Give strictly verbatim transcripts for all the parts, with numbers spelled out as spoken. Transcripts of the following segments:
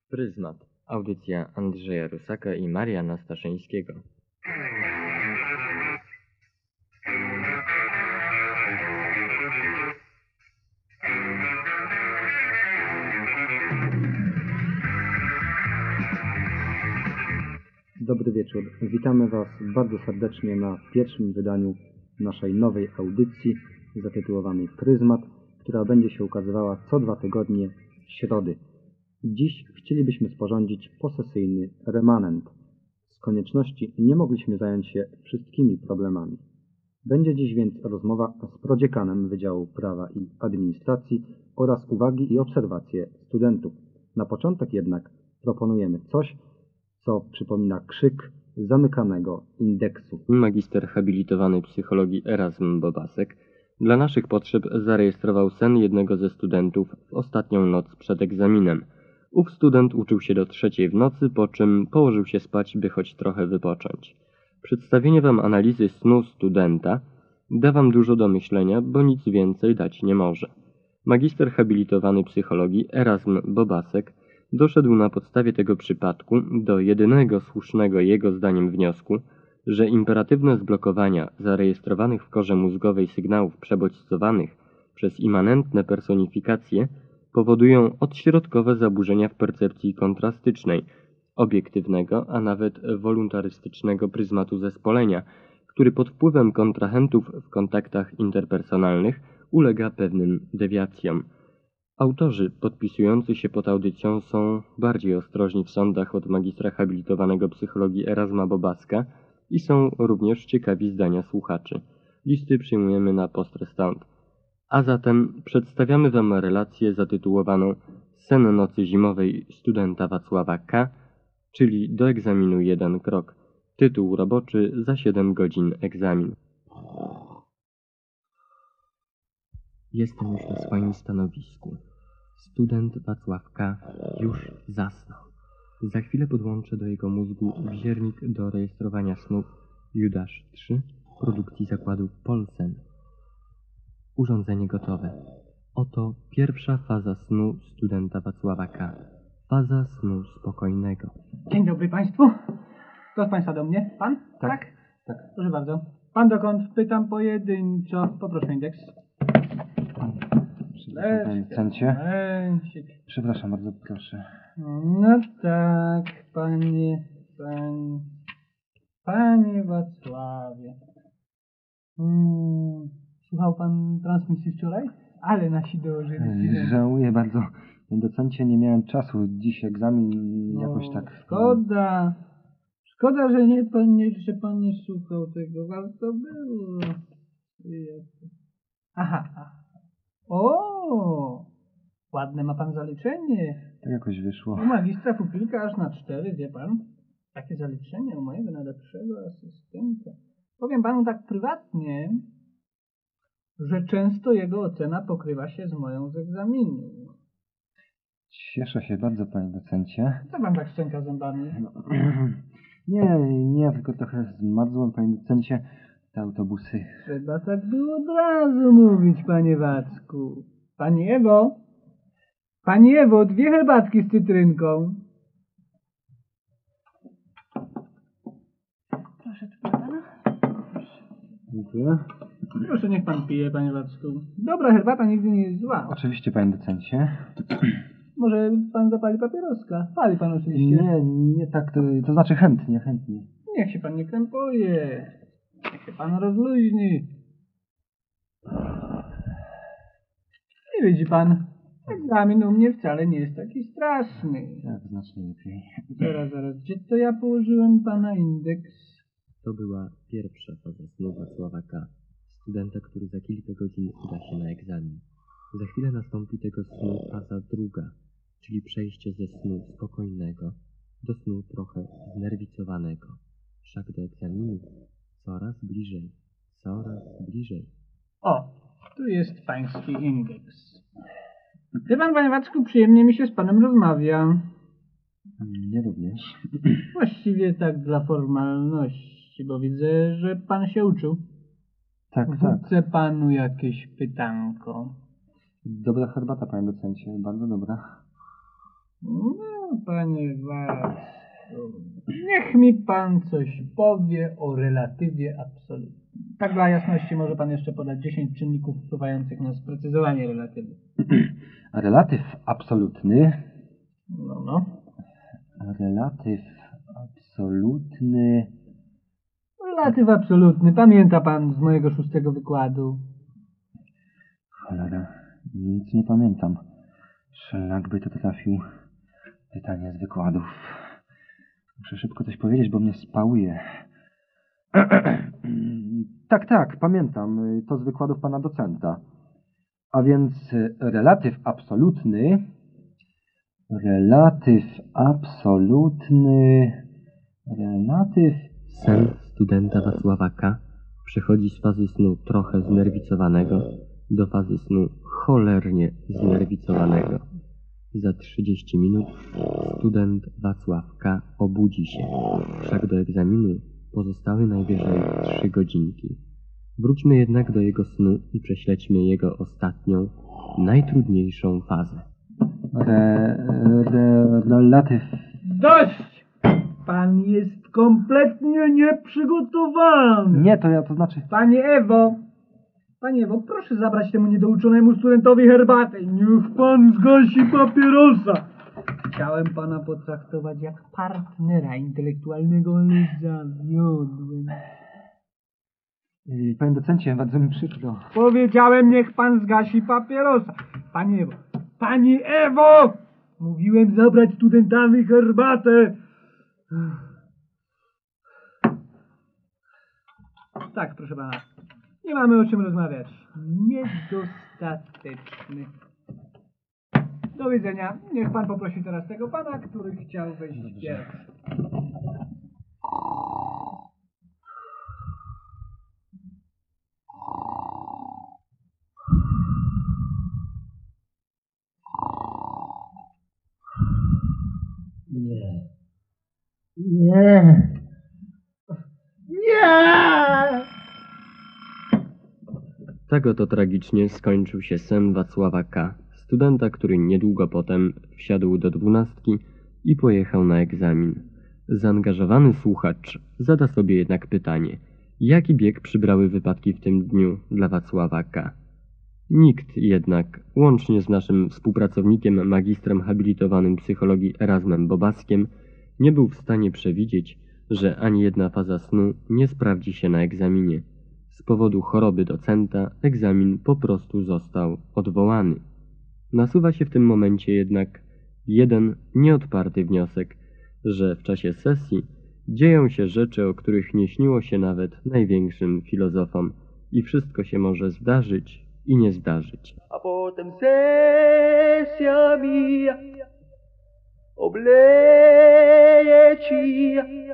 Pryzmat. Audycja Andrzeja Rusaka i Mariana Staszyńskiego. Dobry wieczór. Witamy Was bardzo serdecznie na pierwszym wydaniu naszej nowej audycji zatytułowanej Pryzmat, która będzie się ukazywała co dwa tygodnie w środy. Dziś chcielibyśmy sporządzić posesyjny remanent. Z konieczności nie mogliśmy zająć się wszystkimi problemami. Będzie dziś więc rozmowa z prodziekanem Wydziału Prawa i Administracji oraz uwagi i obserwacje studentów. Na początek jednak proponujemy coś, co przypomina krzyk zamykanego indeksu. Magister habilitowany psychologii Erasm Bobasek dla naszych potrzeb zarejestrował sen jednego ze studentów w ostatnią noc przed egzaminem. Ów student uczył się do trzeciej w nocy, po czym położył się spać, by choć trochę wypocząć. Przedstawienie wam analizy snu studenta da wam dużo do myślenia, bo nic więcej dać nie może. Magister habilitowany psychologii Erasm Bobasek doszedł na podstawie tego przypadku do jedynego słusznego jego zdaniem wniosku, że imperatywne zblokowania zarejestrowanych w korze mózgowej sygnałów przebodźcowanych przez immanentne personifikacje powodują odśrodkowe zaburzenia w percepcji kontrastycznej, obiektywnego, a nawet woluntarystycznego pryzmatu zespolenia, który pod wpływem kontrahentów w kontaktach interpersonalnych ulega pewnym dewiacjom. Autorzy podpisujący się pod audycją są bardziej ostrożni w sądach od magistra habilitowanego psychologii Erasma Bobaska i są również ciekawi zdania słuchaczy. Listy przyjmujemy na post-restaunt. A zatem przedstawiamy wam relację zatytułowaną Sen nocy zimowej studenta Wacława K., czyli do egzaminu jeden krok. Tytuł roboczy za siedem godzin egzamin. Jestem już na swoim stanowisku. Student Wacław K. już zasnął. Za chwilę podłączę do jego mózgu wziernik do rejestrowania snów Judasz trzy produkcji zakładu Polsen. Urządzenie gotowe. Oto pierwsza faza snu studenta Wacława K. Faza snu spokojnego. Dzień dobry Państwu. Kto z Państwa do mnie? Pan? Tak. Tak. Proszę bardzo. Pan dokąd? Pytam pojedynczo. Poproszę indeks. Przepraszam, panie docencie. Lęsik. Przepraszam bardzo, proszę. No tak, panie, pan, panie Wacławie. Hmm, słuchał pan transmisji wczoraj? Ale nasi dołożyli. Żałuję bardzo, panie docencie, nie miałem czasu. Dziś egzamin jakoś O, tak... Szkoda. Szkoda, że nie pan nie, że pan nie słuchał tego. Warto było. Aha, aha. O, ładne ma pan zaliczenie. Tak jakoś wyszło. U magistra pupilka aż na cztery, wie pan? Takie zaliczenie u mojego najlepszego asystenta. Powiem panu tak prywatnie, że często jego ocena pokrywa się z moją z egzaminu. Cieszę się bardzo, panie docencie. Co pan tak szczęka zębami? No, nie, nie, tylko trochę zmarzłem, panie docencie, te autobusy. Trzeba tak było od razu mówić, panie Wacku. Pani Ewo, pani Ewo, dwie herbatki z cytrynką. Proszę tu pana. Dziękuję. Proszę, niech pan pije, panie Wacku. Dobra herbata nigdy nie jest zła. Oczywiście, panie docencie. Może pan zapali papieroska? Pali pan oczywiście. Nie, nie tak, to, to znaczy chętnie, chętnie. Niech się pan nie krępuje. Niech się pan rozluźni. I widzi pan, egzamin u mnie wcale nie jest taki straszny. Tak, znacznie lepiej. Zaraz, zaraz, gdzie to ja położyłem pana indeks? To była pierwsza faza snu Wacława K., studenta, który za kilka godzin uda się na egzamin. Za chwilę nastąpi tego snu faza druga, czyli przejście ze snu spokojnego do snu trochę znerwicowanego. Wszak do egzaminu coraz bliżej, coraz bliżej. O, tu jest pański indeks. Wie pan, panie Wacku, przyjemnie mi się z panem rozmawia. Mnie również. Właściwie tak dla formalności, bo widzę, że pan się uczył. Tak, tak. Wrócę panu jakieś pytanko. Dobra herbata, panie docencie, bardzo dobra. No, panie Wacku, niech mi pan coś powie o relatywie absolutnym. Tak dla jasności może pan jeszcze podać dziesięć czynników wpływających na sprecyzowanie relatywy. Relatyw absolutny. No, no. Relatyw absolutny. Relatyw absolutny. Pamięta pan z mojego szóstego wykładu? Cholera, nic nie pamiętam. Szlak by to trafił. Pytanie z wykładów. Muszę szybko coś powiedzieć, bo mnie spałuje. Tak, tak, pamiętam. To z wykładów pana docenta. A więc relatyw absolutny. Relatyw absolutny. Relatyw... Sen studenta Wacława K. przechodzi z fazy snu trochę znerwicowanego do fazy snu cholernie znerwicowanego. Za trzydzieści minut student Wacław K. obudzi się, wszak do egzaminu pozostały najwyżej trzy godzinki. Wróćmy jednak do jego snu i prześledźmy jego ostatnią, najtrudniejszą fazę. Re, re, relatyw... Dość! Pan jest kompletnie nieprzygotowany. Nie, to ja, to znaczy... Panie Ewo, panie Ewo, proszę zabrać temu niedouczonemu studentowi herbatę. Niech pan zgasi papierosa. Chciałem pana potraktować jak partnera intelektualnego, ale zawiodłem. Panie docencie, bardzo mi przykro. Powiedziałem, niech pan zgasi papierosa. Panie Ewo, pani Ewo! Mówiłem zabrać studentowi herbatę. Tak, proszę pana. Nie mamy o czym rozmawiać. Niedostateczny. Do widzenia. Niech pan poprosi teraz tego pana, który chciał wejść pierwszy. Nie. Nie. Nie! Tak oto tragicznie skończył się sen Wacława K., studenta, który niedługo potem wsiadł do dwunastki i pojechał na egzamin. Zaangażowany słuchacz zada sobie jednak pytanie, jaki bieg przybrały wypadki w tym dniu dla Wacława K. Nikt jednak, łącznie z naszym współpracownikiem, magistrem habilitowanym psychologii Erasmem Bobaskiem, nie był w stanie przewidzieć, że ani jedna faza snu nie sprawdzi się na egzaminie. Z powodu choroby docenta egzamin po prostu został odwołany. Nasuwa się w tym momencie jednak jeden nieodparty wniosek, że w czasie sesji dzieją się rzeczy, o których nie śniło się nawet największym filozofom i wszystko się może zdarzyć i nie zdarzyć. A potem sesja mija, obleje ci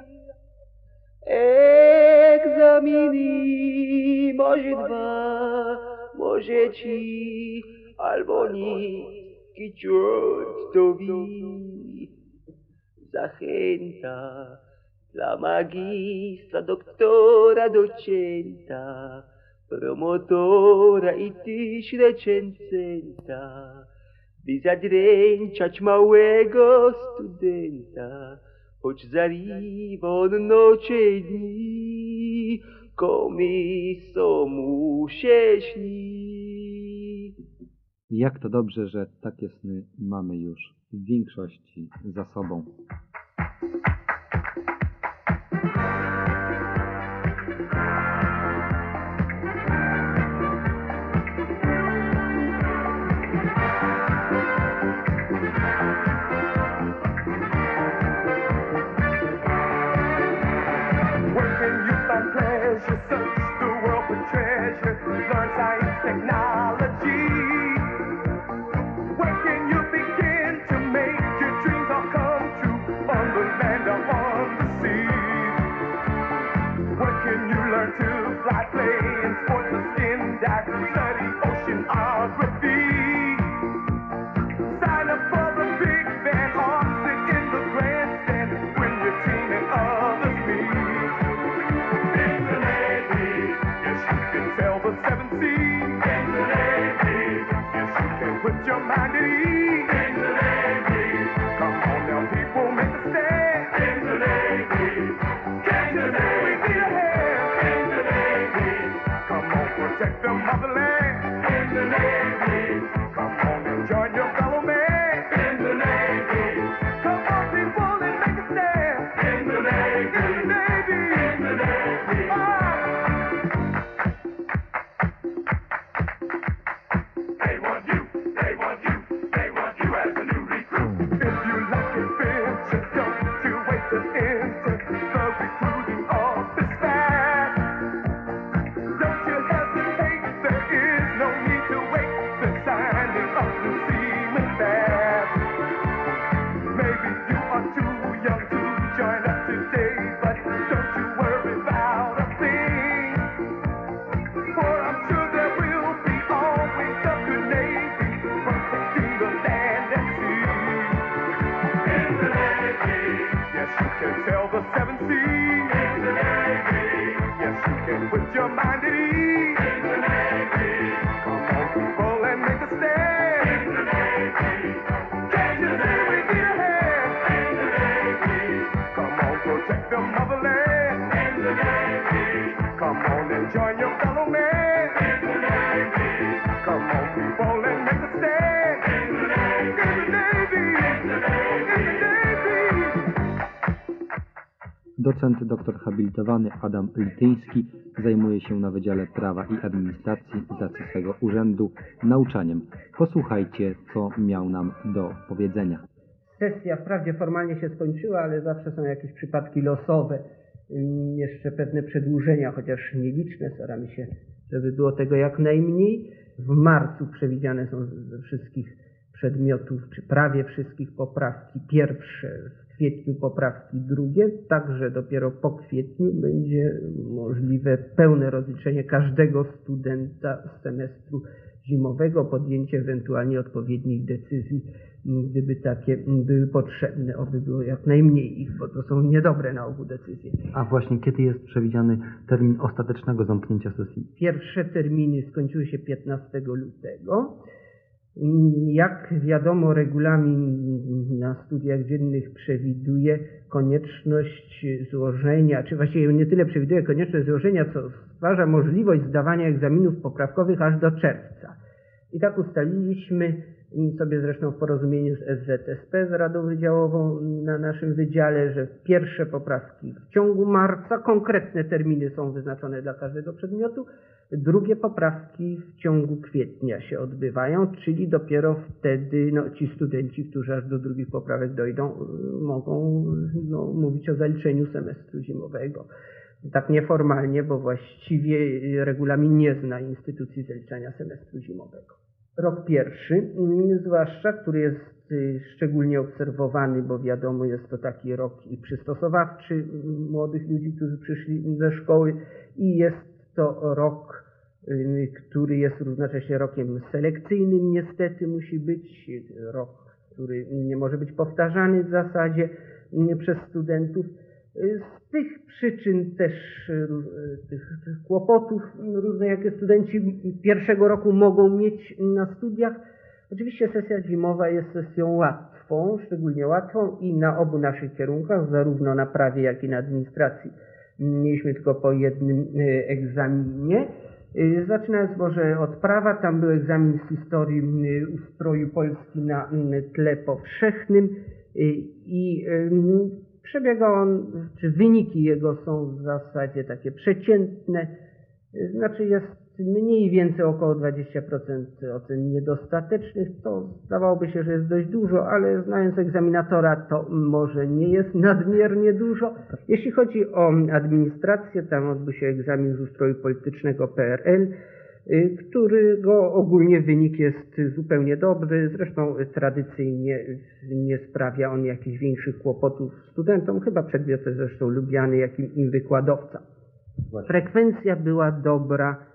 egzaminy, może dwa, może ci, albo nikt i ciut to wi. Zachęta dla magistra, doktora, docenta, promotora i tyś recenzenta, by zadręczać małego studenta, choć zariwa on nocie dni, komiso mu się śni. Jak to dobrze, że takie sny mamy już w większości za sobą. Put your mind at ease. Come on now. can sail the seven seas. In the Navy. Yes, you can put your mind at ease. In the Navy. Come on, people, and make a stand. In the Navy. Can't you see we need a hand? In the Navy. Come on, protect the motherland. In the Navy. Come on and join your fellow man. In the Navy. Come on, people, and make a stand. In the Navy. In the Navy. In the Navy. In the Navy. Docent doktor habilitowany Adam Lityński zajmuje się na Wydziale Prawa i Administracji z racji swego urzędu nauczaniem. Posłuchajcie, co miał nam do powiedzenia. Sesja wprawdzie formalnie się skończyła, ale zawsze są jakieś przypadki losowe, jeszcze pewne przedłużenia, chociaż nieliczne. Staramy się, żeby było tego jak najmniej. W marcu przewidziane są ze wszystkich przedmiotów, czy prawie wszystkich poprawki pierwsze, w kwietniu poprawki drugie, także dopiero po kwietniu będzie możliwe pełne rozliczenie każdego studenta z semestru zimowego, podjęcie ewentualnie odpowiednich decyzji, gdyby takie były potrzebne, oby było jak najmniej ich, bo to są niedobre na ogół decyzje. A właśnie kiedy jest przewidziany termin ostatecznego zamknięcia sesji? Pierwsze terminy skończyły się piętnastego lutego. Jak wiadomo, regulamin na studiach dziennych przewiduje konieczność złożenia, czy właściwie nie tyle przewiduje konieczność złożenia, co stwarza możliwość zdawania egzaminów poprawkowych aż do czerwca. I tak ustaliliśmy sobie zresztą w porozumieniu z S Z S P, z Radą Wydziałową na naszym wydziale, że pierwsze poprawki w ciągu marca, konkretne terminy są wyznaczone dla każdego przedmiotu, drugie poprawki w ciągu kwietnia się odbywają, czyli dopiero wtedy no, ci studenci, którzy aż do drugich poprawek dojdą, mogą no, mówić o zaliczeniu semestru zimowego. Tak nieformalnie, bo właściwie regulamin nie zna instytucji zaliczania semestru zimowego. Rok pierwszy, zwłaszcza, który jest szczególnie obserwowany, bo wiadomo, jest to taki rok i przystosowawczy młodych ludzi, którzy przyszli ze szkoły, i jest to rok, który jest równocześnie rokiem selekcyjnym, niestety musi być, rok, który nie może być powtarzany w zasadzie przez studentów. Z tych przyczyn też, tych, tych kłopotów różne, jakie studenci pierwszego roku mogą mieć na studiach. Oczywiście sesja zimowa jest sesją łatwą, szczególnie łatwą i na obu naszych kierunkach, zarówno na prawie, jak i na administracji. Mieliśmy tylko po jednym egzaminie. Zaczynając może od prawa, tam był egzamin z historii ustroju Polski na tle powszechnym i przebiegał on, czy wyniki jego są w zasadzie takie przeciętne, znaczy jest mniej więcej około dwadzieścia procent ocen niedostatecznych, to zdawałoby się, że jest dość dużo, ale znając egzaminatora, to może nie jest nadmiernie dużo. Jeśli chodzi o administrację, tam odbył się egzamin z ustroju politycznego P R L, którego ogólnie wynik jest zupełnie dobry, zresztą tradycyjnie nie sprawia on jakichś większych kłopotów studentom, chyba przedmiot jest zresztą lubiany jak i wykładowca. Właśnie. Frekwencja była dobra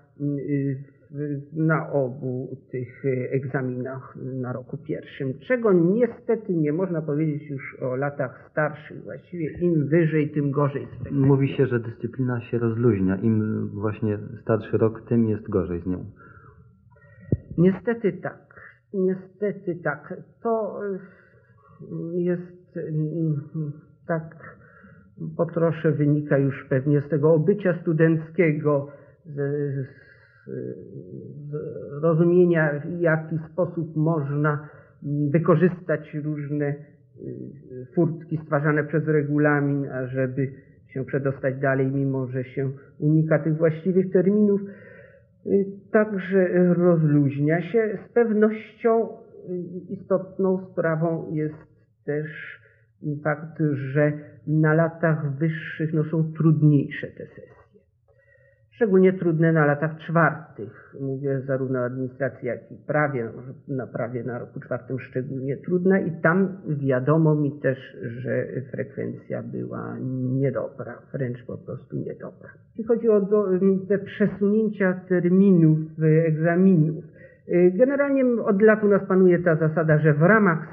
na obu tych egzaminach na roku pierwszym, czego niestety nie można powiedzieć już o latach starszych. Właściwie im wyżej, tym gorzej. Mówi się, że dyscyplina się rozluźnia. Im właśnie starszy rok, tym jest gorzej z nią. Niestety tak. Niestety tak. To jest tak po trosze wynika już pewnie z tego obycia studenckiego, z, z z rozumienia, w jaki sposób można wykorzystać różne furtki stwarzane przez regulamin, ażeby się przedostać dalej, mimo że się unika tych właściwych terminów. Także rozluźnia się. Z pewnością istotną sprawą jest też fakt, że na latach wyższych no, są trudniejsze te sesje. Szczególnie trudne na latach czwartych. Mówię zarówno o administracji, jak i prawie. Na prawie na roku czwartym szczególnie trudna i tam wiadomo mi też, że frekwencja była niedobra, wręcz po prostu niedobra. Jeśli chodzi o do, te przesunięcia terminów egzaminów, generalnie od lat u nas panuje ta zasada, że w ramach sesji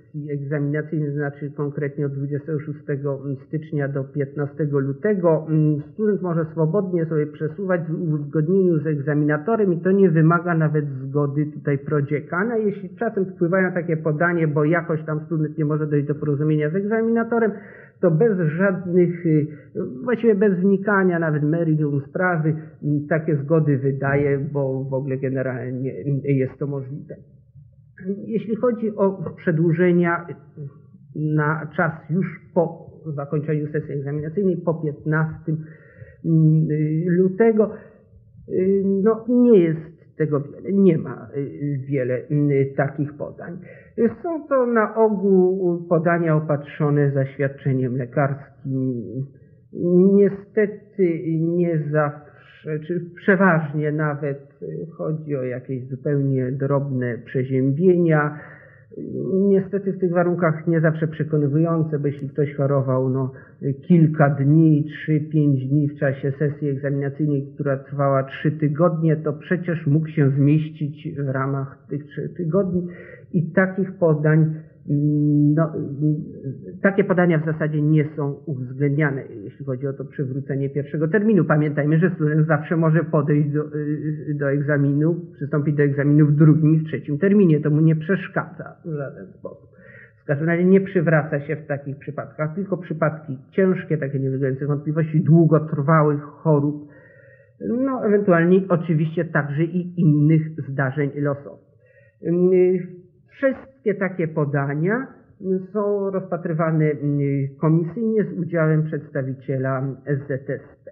sesji egzaminacyjnej, znaczy konkretnie od dwudziestego szóstego stycznia do piętnastego lutego, student może swobodnie sobie przesuwać w uzgodnieniu z egzaminatorem i to nie wymaga nawet zgody tutaj prodziekana. Jeśli czasem wpływają takie podanie, bo jakoś tam student nie może dojść do porozumienia z egzaminatorem, to bez żadnych, właściwie bez wnikania nawet meritum sprawy, takie zgody wydaje, bo w ogóle generalnie jest to możliwe. Jeśli chodzi o przedłużenia na czas już po zakończeniu sesji egzaminacyjnej, po piętnastego lutego, no nie jest tego wiele, nie ma wiele takich podań. Są to na ogół podania opatrzone zaświadczeniem lekarskim. Niestety nie zawsze, czy przeważnie nawet chodzi o jakieś zupełnie drobne przeziębienia. Niestety w tych warunkach nie zawsze przekonywujące, bo jeśli ktoś chorował no, kilka dni, trzy, pięć dni w czasie sesji egzaminacyjnej, która trwała trzy tygodnie, to przecież mógł się zmieścić w ramach tych trzech tygodni i takich podań, no, takie podania w zasadzie nie są uwzględniane, jeśli chodzi o to przywrócenie pierwszego terminu. Pamiętajmy, że student zawsze może podejść do, do egzaminu, przystąpić do egzaminu w drugim i w trzecim terminie. To mu nie przeszkadza w żaden sposób. W każdym razie nie przywraca się w takich przypadkach, tylko przypadki ciężkie, takie niewygające wątpliwości, długotrwałych chorób, no ewentualnie oczywiście także i innych zdarzeń losowych. Wszystkie takie podania są rozpatrywane komisyjnie z udziałem przedstawiciela S Z S P.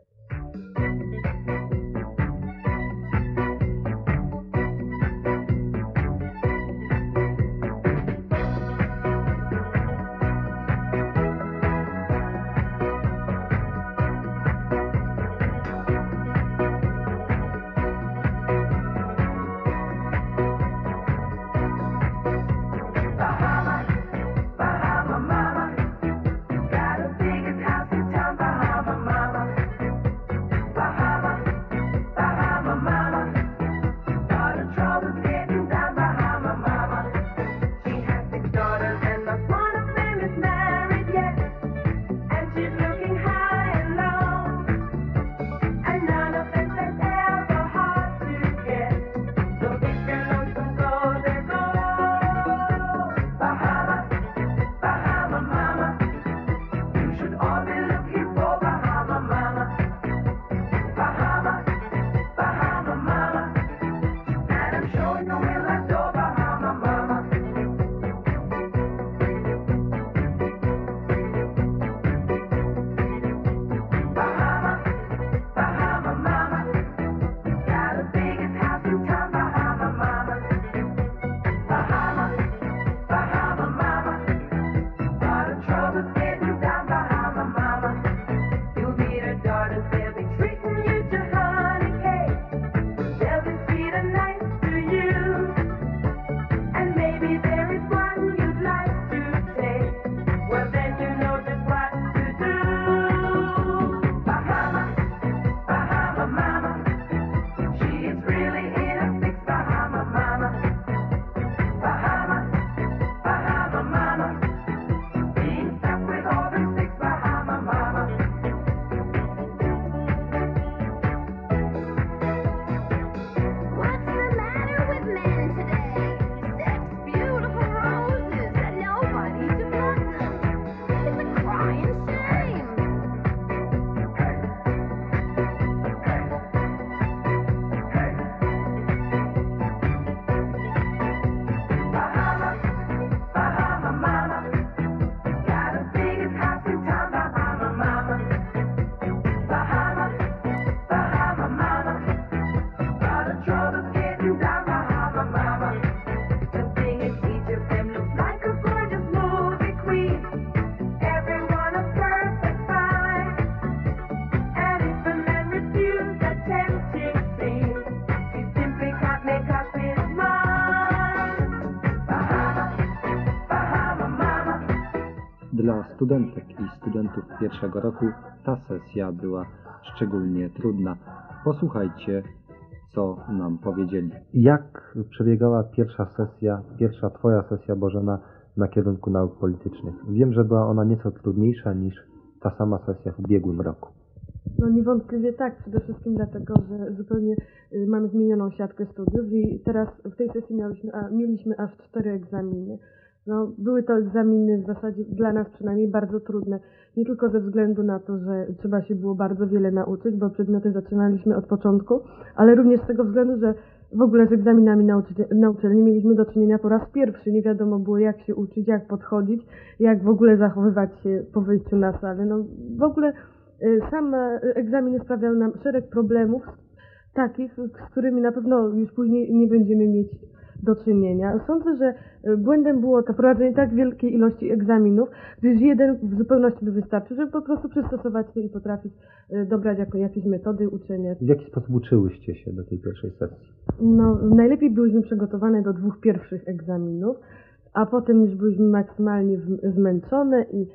Dla studentek i studentów pierwszego roku ta sesja była szczególnie trudna. Posłuchajcie, co nam powiedzieli. Jak przebiegała pierwsza sesja, pierwsza Twoja sesja, Bożena, na kierunku nauk politycznych. Wiem, że była ona nieco trudniejsza niż ta sama sesja w ubiegłym roku. No niewątpliwie tak, przede wszystkim dlatego, że zupełnie y, mamy zmienioną siatkę studiów i teraz w tej sesji miałyśmy, a, mieliśmy aż cztery egzaminy. No, były to egzaminy w zasadzie dla nas przynajmniej bardzo trudne. Nie tylko ze względu na to, że trzeba się było bardzo wiele nauczyć, bo przedmioty zaczynaliśmy od początku, ale również z tego względu, że w ogóle z egzaminami na, uczy- na uczelni mieliśmy do czynienia po raz pierwszy. Nie wiadomo było, jak się uczyć, jak podchodzić, jak w ogóle zachowywać się po wyjściu na salę. No, w ogóle y, sam egzaminy sprawiały nam szereg problemów takich, z którymi na pewno już później nie będziemy mieć do czynienia. Sądzę, że błędem było to prowadzenie tak wielkiej ilości egzaminów, gdyż jeden w zupełności by wystarczył, żeby po prostu przystosować się i potrafić dobrać jako jakieś metody uczenia. W jaki sposób uczyłyście się do tej pierwszej sesji? No, najlepiej byłyśmy przygotowane do dwóch pierwszych egzaminów, a potem już byliśmy maksymalnie zmęczone i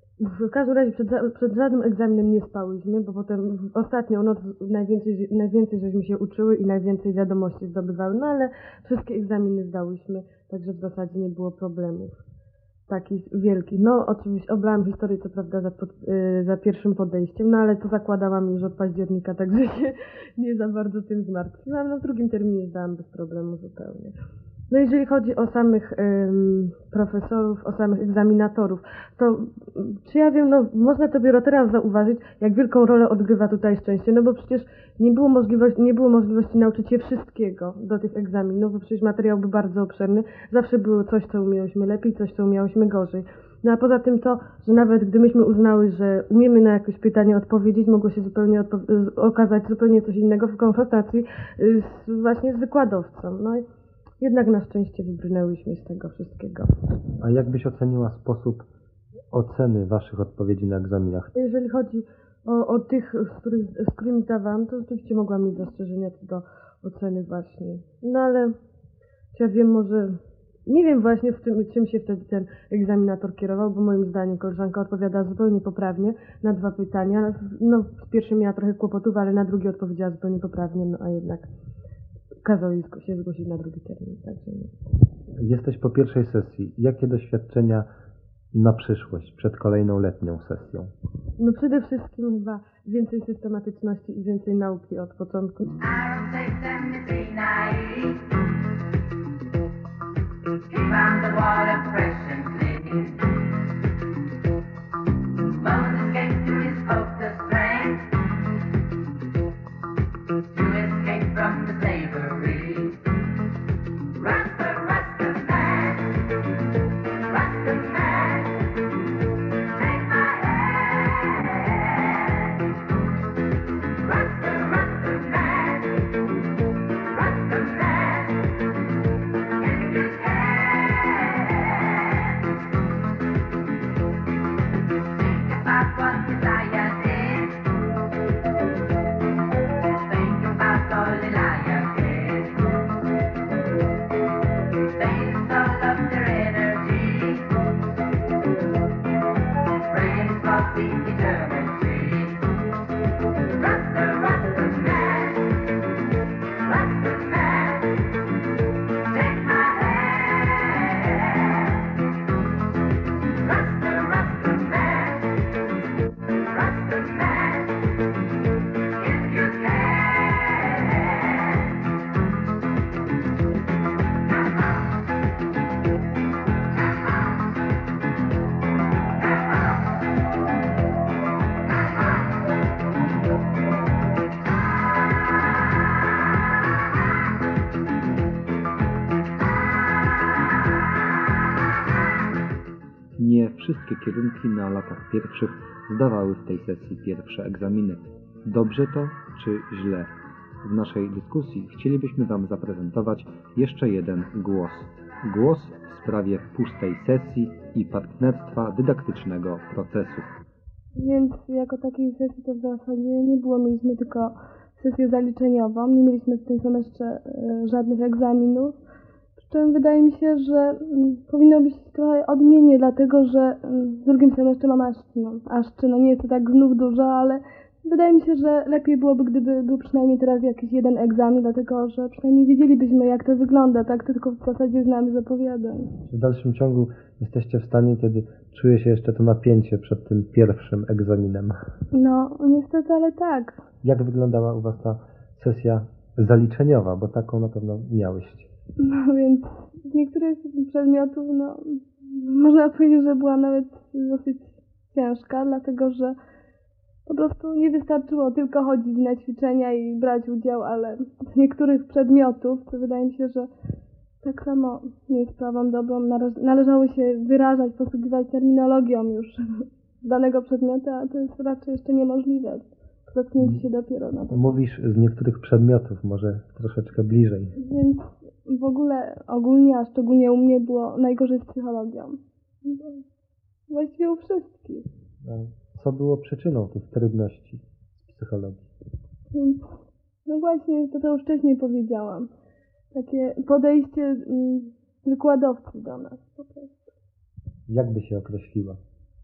w każdym razie przed, przed żadnym egzaminem nie spałyśmy, bo potem w ostatnią noc najwięcej, najwięcej żeśmy się uczyły i najwięcej wiadomości zdobywały, no ale wszystkie egzaminy zdałyśmy, także w zasadzie nie było problemów takich wielkich. No oczywiście oblałam historię co prawda za, pod, yy, za pierwszym podejściem, no ale to zakładałam już od października, także się nie za bardzo tym zmartwiłam. No w drugim terminie zdałam bez problemu zupełnie. No jeżeli chodzi o samych ym, profesorów, o samych egzaminatorów, to czy ja wiem, no można dopiero teraz zauważyć, jak wielką rolę odgrywa tutaj szczęście, no bo przecież nie było możliwości, nie było możliwości nauczyć się wszystkiego do tych egzaminów, bo przecież materiał był bardzo obszerny, zawsze było coś, co umiałyśmy lepiej, coś, co umiałyśmy gorzej. No a poza tym to, że nawet gdy myśmy uznały, że umiemy na jakieś pytanie odpowiedzieć, mogło się zupełnie odpo- okazać zupełnie coś innego w konfrontacji z, właśnie z wykładowcą. No i jednak na szczęście wybrnęłyśmy z tego wszystkiego. A jak byś oceniła sposób oceny waszych odpowiedzi na egzaminach? Jeżeli chodzi o, o tych, z, których, z którymi zdawałam, to rzeczywiście mogłam mieć zastrzeżenia co do oceny właśnie. No ale ja wiem, może nie wiem właśnie w czym, czym się wtedy ten egzaminator kierował, bo moim zdaniem koleżanka odpowiadała zupełnie poprawnie na dwa pytania. No z pierwszym miała trochę kłopotów, ale na drugie odpowiedziała zupełnie poprawnie, no a jednak kazał jej się zgłosić na drugi termin. Także nie. Jesteś po pierwszej sesji. Jakie doświadczenia na przyszłość, przed kolejną letnią sesją? No przede wszystkim chyba więcej systematyczności i więcej nauki od początku. Nie wszystkie kierunki na latach pierwszych zdawały w tej sesji pierwsze egzaminy. Dobrze to, czy źle? W naszej dyskusji chcielibyśmy Wam zaprezentować jeszcze jeden głos. Głos w sprawie pustej sesji i partnerstwa dydaktycznego procesu. Więc jako takiej sesji to w zasadzie nie było. Mieliśmy tylko sesję zaliczeniową, nie mieliśmy w tym semestrze e, żadnych egzaminów. Przy czym wydaje mi się, że m, powinno być trochę odmiennie, dlatego że m, w drugim semestrze mamy aż, no, aż czy no nie jest to tak znów dużo, ale Wydaje mi się, że lepiej byłoby, gdyby był przynajmniej teraz jakiś jeden egzamin, dlatego że przynajmniej wiedzielibyśmy, jak to wygląda, tak? To tylko w zasadzie znamy z opowiadań. W dalszym ciągu jesteście w stanie, kiedy czuje się jeszcze to napięcie przed tym pierwszym egzaminem. No, niestety, ale tak. Jak wyglądała u Was ta sesja zaliczeniowa, bo taką na pewno miałyście? No więc z niektórych przedmiotów, no, można powiedzieć, że była nawet dosyć ciężka, dlatego że po prostu nie wystarczyło tylko chodzić na ćwiczenia i brać udział, ale z niektórych przedmiotów, to wydaje mi się, że tak samo nie jest sprawą dobrą, należało się wyrażać, posługiwać terminologią już danego przedmiotu, a to jest raczej jeszcze niemożliwe. Dotknięcie się dopiero na to. Mówisz z niektórych przedmiotów, może troszeczkę bliżej. Więc w ogóle ogólnie, a szczególnie u mnie było najgorzej z psychologią. Właściwie u wszystkich. Co było przyczyną tych trudności z psychologii? Więc, no właśnie, to, to już wcześniej powiedziałam. Takie podejście mm, wykładowcy do nas po prostu. Jak by się określiła?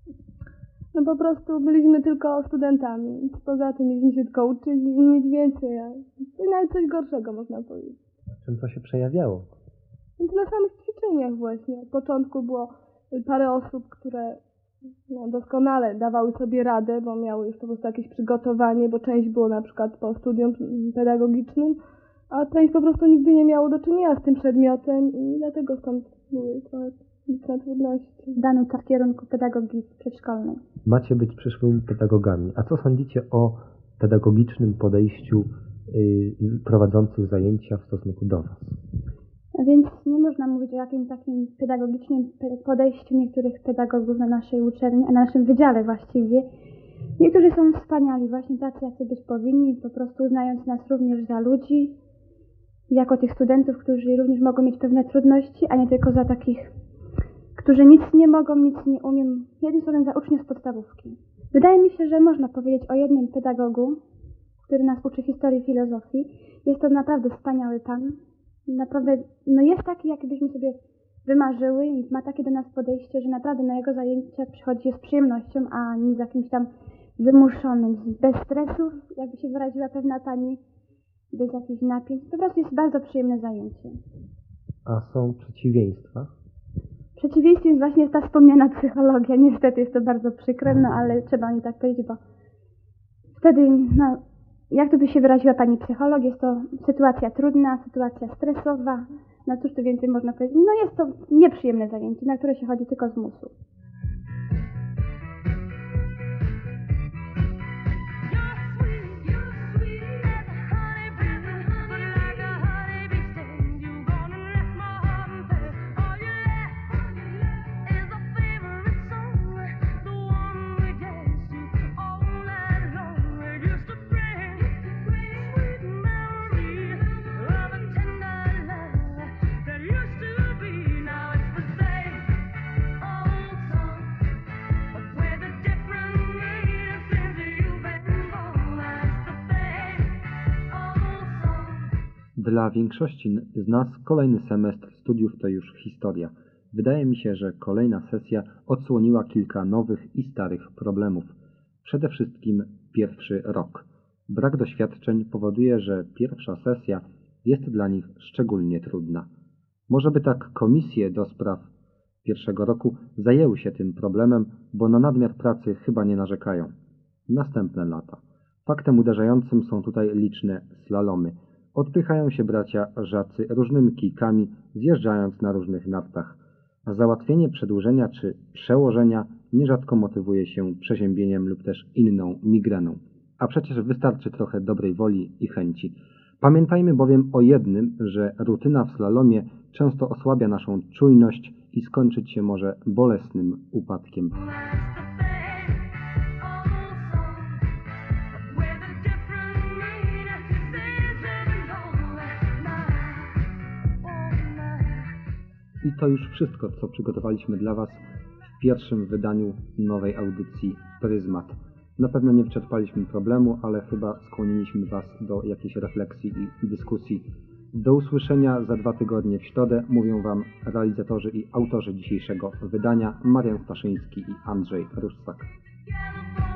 No po prostu byliśmy tylko studentami. Poza tym mieliśmy się tylko uczyć i nic więcej. To nawet coś gorszego można powiedzieć. Czym to się przejawiało? Więc na samych ćwiczeniach właśnie. Od początku było parę osób, które no, doskonale dawały sobie radę, bo miały już po prostu jakieś przygotowanie, bo część było na przykład po studium pedagogicznym, a część po prostu nigdy nie miało do czynienia z tym przedmiotem i dlatego stąd były trochę liczne trudności. Daną w kierunku pedagogii przedszkolnej. Macie być przyszłymi pedagogami. A co sądzicie o pedagogicznym podejściu yy, prowadzących zajęcia w stosunku do Was? Więc nie można mówić o jakimś takim pedagogicznym podejściu niektórych pedagogów na naszej uczelni, a na naszym wydziale właściwie. Niektórzy są wspaniali, właśnie tacy, jacy być powinni, po prostu uznając nas również za ludzi, jako tych studentów, którzy również mogą mieć pewne trudności, a nie tylko za takich, którzy nic nie mogą, nic nie umieją, jednym słowem za uczniów z podstawówki. Wydaje mi się, że można powiedzieć o jednym pedagogu, który nas uczy historii filozofii. Jest to naprawdę wspaniały pan. Naprawdę, no jest taki, jaki byśmy sobie wymarzyły i ma takie do nas podejście, że naprawdę na jego zajęcia przychodzi z przyjemnością, a nie z jakimś tam wymuszonym, bez stresów, jakby się wyraziła pewna pani, bez jakichś napięć. Po prostu jest bardzo przyjemne zajęcie. A są przeciwieństwa? Przeciwieństwem właśnie jest ta wspomniana psychologia. Niestety jest to bardzo przykre, no ale trzeba nie tak powiedzieć, bo wtedy, no, jak to by się wyraziła pani psycholog, jest to sytuacja trudna, sytuacja stresowa. No cóż tu więcej można powiedzieć? No jest to nieprzyjemne zajęcie, na które się chodzi tylko z musu. Dla większości z nas kolejny semestr studiów to już historia. Wydaje mi się, że kolejna sesja odsłoniła kilka nowych i starych problemów. Przede wszystkim pierwszy rok. Brak doświadczeń powoduje, że pierwsza sesja jest dla nich szczególnie trudna. Może by tak komisje do spraw pierwszego roku zajęły się tym problemem, bo na nadmiar pracy chyba nie narzekają. Następne lata. Faktem uderzającym są tutaj liczne slalomy. Odpychają się bracia Żacy różnymi kijkami, zjeżdżając na różnych nartach. A załatwienie przedłużenia czy przełożenia nierzadko motywuje się przeziębieniem lub też inną migreną. A przecież wystarczy trochę dobrej woli i chęci. Pamiętajmy bowiem o jednym, że rutyna w slalomie często osłabia naszą czujność i skończyć się może bolesnym upadkiem. I to już wszystko, co przygotowaliśmy dla Was w pierwszym wydaniu nowej audycji Pryzmat. Na pewno nie wyczerpaliśmy problemu, ale chyba skłoniliśmy Was do jakiejś refleksji i dyskusji. Do usłyszenia za dwa tygodnie w środę. Mówią Wam realizatorzy i autorzy dzisiejszego wydania Marian Staszyński i Andrzej Ruszczak.